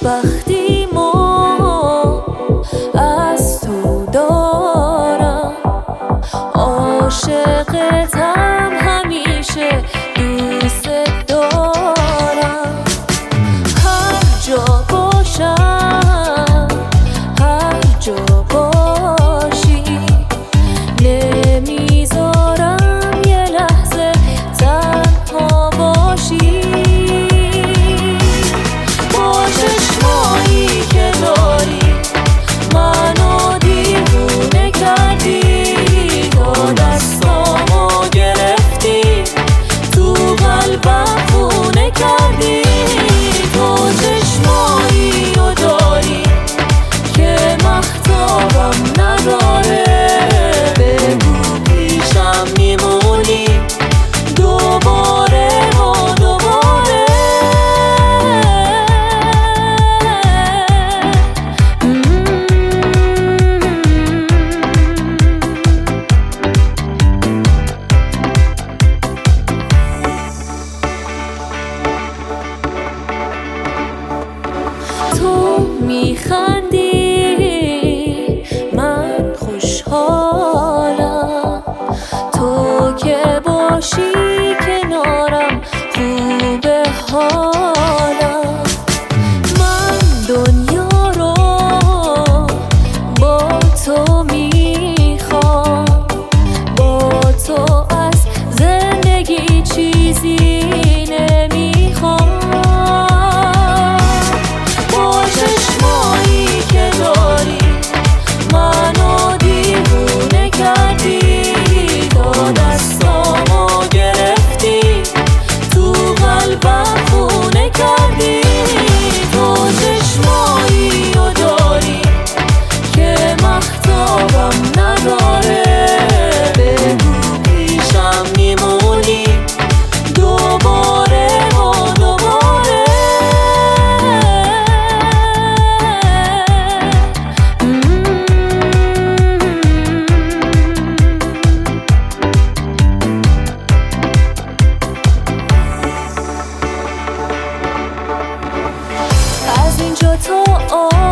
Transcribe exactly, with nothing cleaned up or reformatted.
خوشبختیمو از تو دارم، عاشقتم همیشه دوست دارم. هر جا باشم هر جا باشی نمیذارم یه لحظه تنها باشی. با چشمایی که داری منو دیوونه کردی، تا دستامو گرفتی تو قلبم خونه کردی. تو چشمایی رو داری که مختابم نداره، بگو پیشم میمونی دوباره و دوباره. تو میخندی من خوشحالم، تو که باشی کنارم خوبه حالم. من دنیا رو با تو میخوام، با تو از زندگی چیزی نمیخوام. با چشمایی که داری منو دیوونه کردی، تا دستامو گرفتی تو قلبم خونه کردی. تو چشمایی رو داری که مختابم نداره، بگو پیشم میمونی دوباره و دوباره. از اینجا تا